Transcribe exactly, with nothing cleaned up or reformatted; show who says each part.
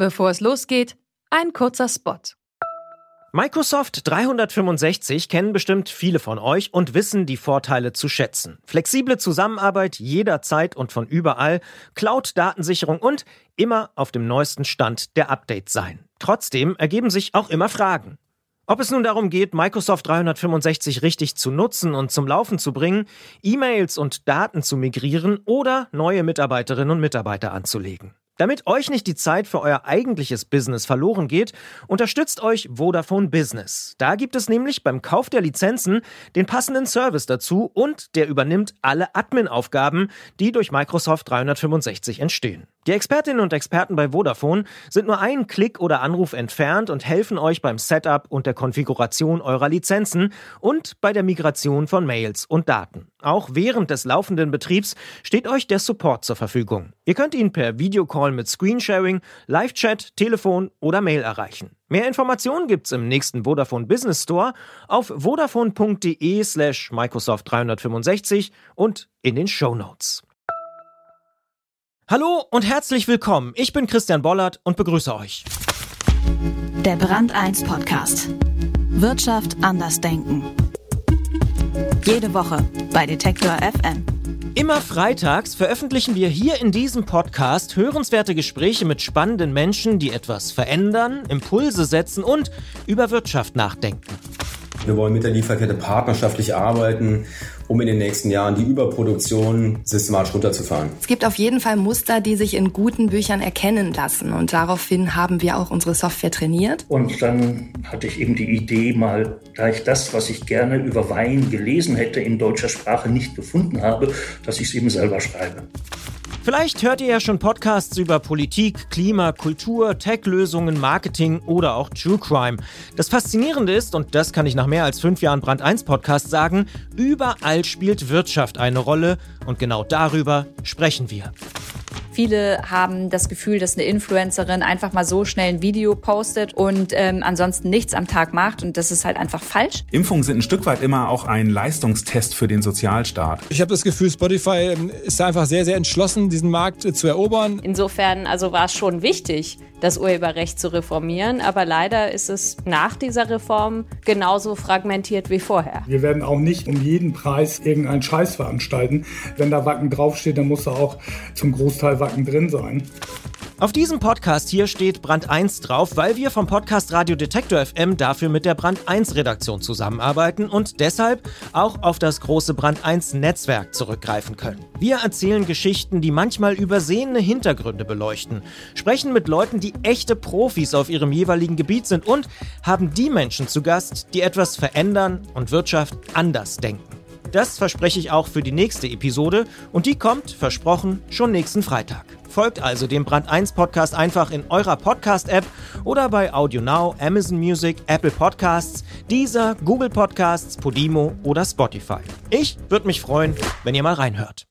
Speaker 1: Bevor es losgeht, ein kurzer Spot.
Speaker 2: Microsoft dreihundertfünfundsechzig kennen bestimmt viele von euch und wissen die Vorteile zu schätzen. Flexible Zusammenarbeit jederzeit und von überall, Cloud-Datensicherung und immer auf dem neuesten Stand der Updates sein. Trotzdem ergeben sich auch immer Fragen. Ob es nun darum geht, Microsoft dreihundertfünfundsechzig richtig zu nutzen und zum Laufen zu bringen, E-Mails und Daten zu migrieren oder neue Mitarbeiterinnen und Mitarbeiter anzulegen. Damit euch nicht die Zeit für euer eigentliches Business verloren geht, unterstützt euch Vodafone Business. Da gibt es nämlich beim Kauf der Lizenzen den passenden Service dazu und der übernimmt alle Admin-Aufgaben, die durch Microsoft dreihundertfünfundsechzig entstehen. Die Expertinnen und Experten bei Vodafone sind nur einen Klick oder Anruf entfernt und helfen euch beim Setup und der Konfiguration eurer Lizenzen und bei der Migration von Mails und Daten. Auch während des laufenden Betriebs steht euch der Support zur Verfügung. Ihr könnt ihn per Videocall mit Screensharing, Live-Chat, Telefon oder Mail erreichen. Mehr Informationen gibt's im nächsten Vodafone Business Store auf vodafone.de slash Microsoft dreihundertfünfundsechzig und in den Shownotes. Hallo und herzlich willkommen. Ich bin Christian Bollert und begrüße euch.
Speaker 3: Der Brand eins Podcast. Wirtschaft anders denken. Jede Woche bei Detektor F M.
Speaker 2: Immer freitags veröffentlichen wir hier in diesem Podcast hörenswerte Gespräche mit spannenden Menschen, die etwas verändern, Impulse setzen und über Wirtschaft nachdenken.
Speaker 4: Wir wollen mit der Lieferkette partnerschaftlich arbeiten, um in den nächsten Jahren die Überproduktion systematisch runterzufahren.
Speaker 5: Es gibt auf jeden Fall Muster, die sich in guten Büchern erkennen lassen. Und daraufhin haben wir auch unsere Software trainiert.
Speaker 6: Und dann hatte ich eben die Idee, mal, da ich das, was ich gerne über Wein gelesen hätte, in deutscher Sprache nicht gefunden habe, dass ich es eben selber schreibe.
Speaker 2: Vielleicht hört ihr ja schon Podcasts über Politik, Klima, Kultur, Tech-Lösungen, Marketing oder auch True Crime. Das Faszinierende ist, und das kann ich nach mehr als fünf Jahren Brand eins Podcast sagen, überall spielt Wirtschaft eine Rolle und genau darüber sprechen wir.
Speaker 7: Viele haben das Gefühl, dass eine Influencerin einfach mal so schnell ein Video postet und ähm, ansonsten nichts am Tag macht und das ist halt einfach falsch.
Speaker 8: Impfungen sind ein Stück weit immer auch ein Leistungstest für den Sozialstaat.
Speaker 9: Ich habe das Gefühl, Spotify ist einfach sehr, sehr entschlossen, diesen Markt zu erobern.
Speaker 10: Insofern also war es schon wichtig, das Urheberrecht zu reformieren, aber leider ist es nach dieser Reform genauso fragmentiert wie vorher.
Speaker 11: Wir werden auch nicht um jeden Preis irgendeinen Scheiß veranstalten. Wenn da Wacken draufsteht, dann muss da auch zum Großteil Wacken drin sein.
Speaker 2: Auf diesem Podcast hier steht Brand eins drauf, weil wir vom Podcast Radio Detektor F M dafür mit der Brand eins Redaktion zusammenarbeiten und deshalb auch auf das große Brand eins Netzwerk zurückgreifen können. Wir erzählen Geschichten, die manchmal übersehene Hintergründe beleuchten, sprechen mit Leuten, die echte Profis auf ihrem jeweiligen Gebiet sind und haben die Menschen zu Gast, die etwas verändern und Wirtschaft anders denken. Das verspreche ich auch für die nächste Episode und die kommt, versprochen, schon nächsten Freitag. Folgt also dem Brand eins Podcast einfach in eurer Podcast-App oder bei AudioNow, Amazon Music, Apple Podcasts, Deezer, Google Podcasts, Podimo oder Spotify. Ich würde mich freuen, wenn ihr mal reinhört.